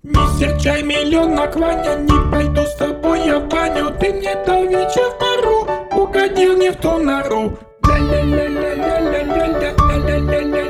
Не серчай, миллионок, Ваня, не пойду с тобой я в баню. Ты мне давеча в пару угодил не в ту нору. Ля-ля-ля-ля-ля-ля-ля-ля-ля-ля-ля.